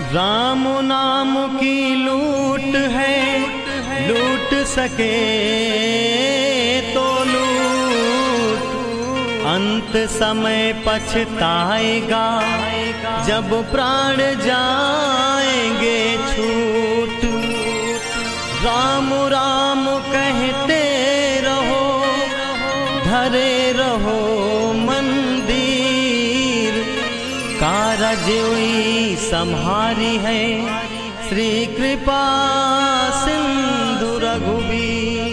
राम नाम की लूट है, लूट सके तो लूट, अंत समय पछताएगा जब प्राण जाएंगे छूट। राम राम कहते रहो, धरे रहो मंदिर, कारज हुई संहारी है श्री कृपा सिंधु रघुबीर।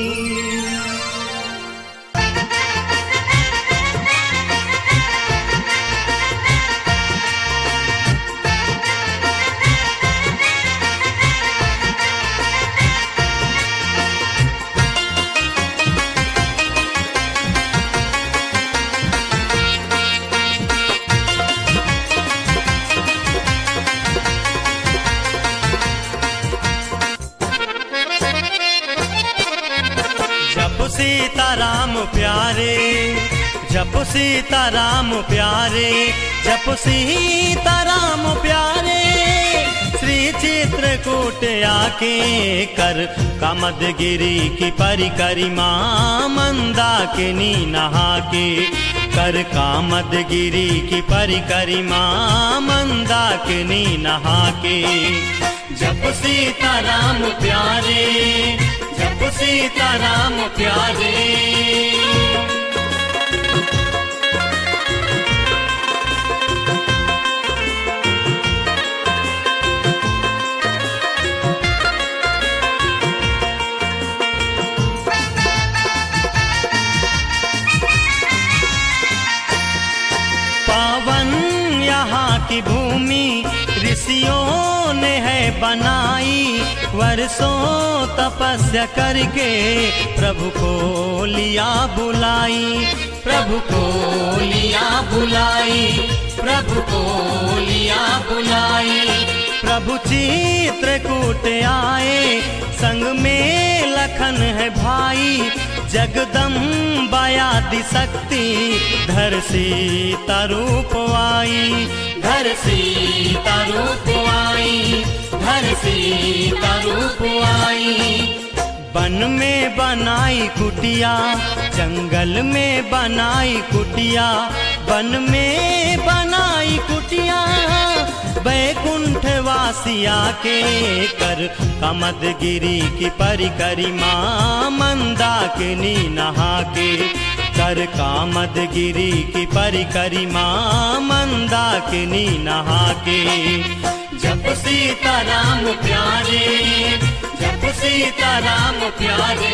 सीताराम प्यारे, जप सीताराम प्यारे, जप सीताराम प्यारे, श्री चित्रकूट आके कर कामदगिरी की परिक्रमा, मंदाकिनी नहा के कर कामदगिरी की परिक्रमा, मंदाकिनी नहा के। जप सीताराम प्यारे, जप सीताराम प्यारे। पावन यहाँ की भूमि ऋषियों ने है बनाई, वर्षों तपस्या करके प्रभु को लिया बुलाई, प्रभु को लिया बुलाई, प्रभु को लिया बुलाई। प्रभु चित्रकूट आए, संग में लखन है भाई, जगदम्बा आदि शक्ति धर सीता रूप आई, धर सीता रूप आई, धर सीता रूप आई। वन में बनाई कुटिया, जंगल में बनाई कुटिया, वन में बनाई कुटिया, बैकुंठ वासिया के कर कामदगिरी की परिक्रमा, मंदाकिनी नहा के कर कामदगिरी की परिक्रमा, मंदाकिनी नहा के। जप सीताराम प्यारे, जप सीताराम प्यारे।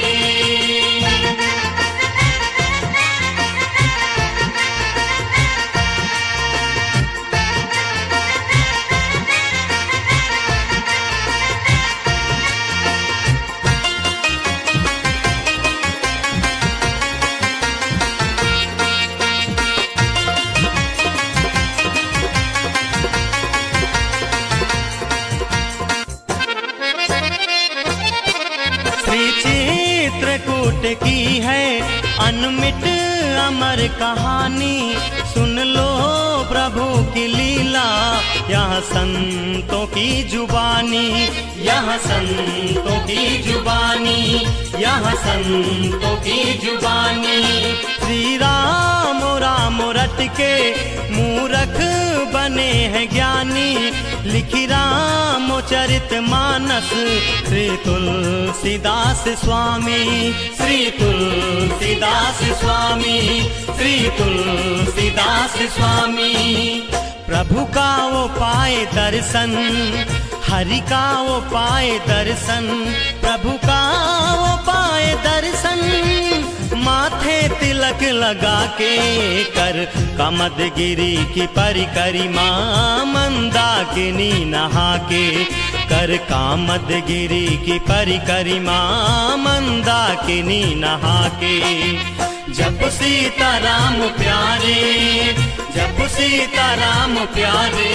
चित्रकूट की है अनमिट अमर कहानी, सुन लो प्रभु की लीला, यहाँ संतों की जुबानी, यहाँ संतों की जुबानी, यहाँ संतों की जुबानी। श्री राम राम रट के मूरख बने हैं ज्ञानी, लिखी रामचरित मानस श्री तुलसीदास स्वामी, श्री तुलसीदास स्वामी, श्री तुलसीदास स्वामी। प्रभु का वो पाए दर्शन, हरि का वो पाए दर्शन, प्रभु का वो पाए दर्शन, माथे तिलक लगा के कर कामदगिरी की परिक्रमा, मंदाकिनी नहा के कर कामदगिरी की परिक्रमा, मंदाकिनी नहा के। जप सीताराम प्यारे, जप सीताराम प्यारे।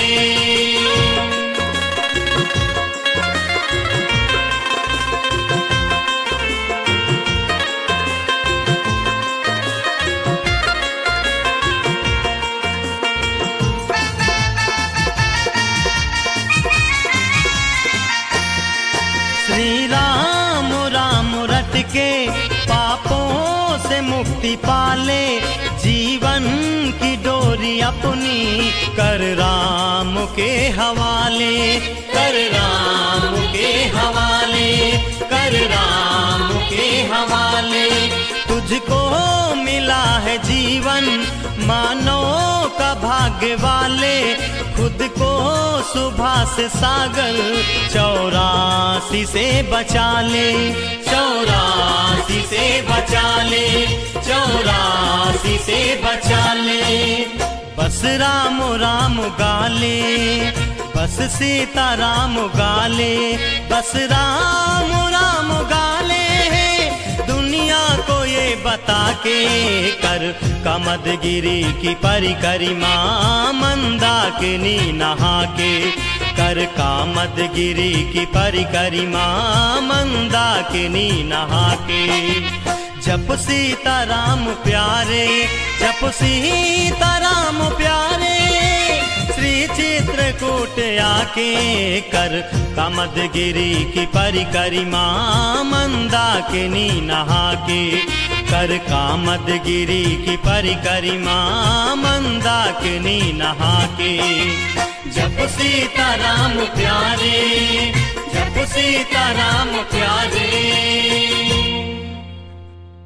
मुक्ति पाले, जीवन की डोरी अपनी कर राम के हवाले, कर राम के हवाले, कर राम के हवाले। तुझको मिला है जीवन मानो का भाग्य वाले, खुद को सुभाष सागर 84 से बचा ले, 84 से बचा ले, 84 से बचा ले। बस राम राम गाले, बस सीता राम गाले, बस राम राम गाले। दुनिया को ये बता के कर कामदगिरी की परिक्रमा, मंदाकिनी नहा के कर कामदगिरी की परिक्रमा, मंदाकिनी नहा के। जप सीता राम प्यारे, जप सीता राम प्यारे, श्री चित्रकूट आके कर कामदगिरी की परिक्रमा, मंदाकिनी नहा के कर कामदगिरी की परिक्रमा, मंदाकिनी नहा के। जप सीता राम प्यारे, जप सीता राम प्यारे।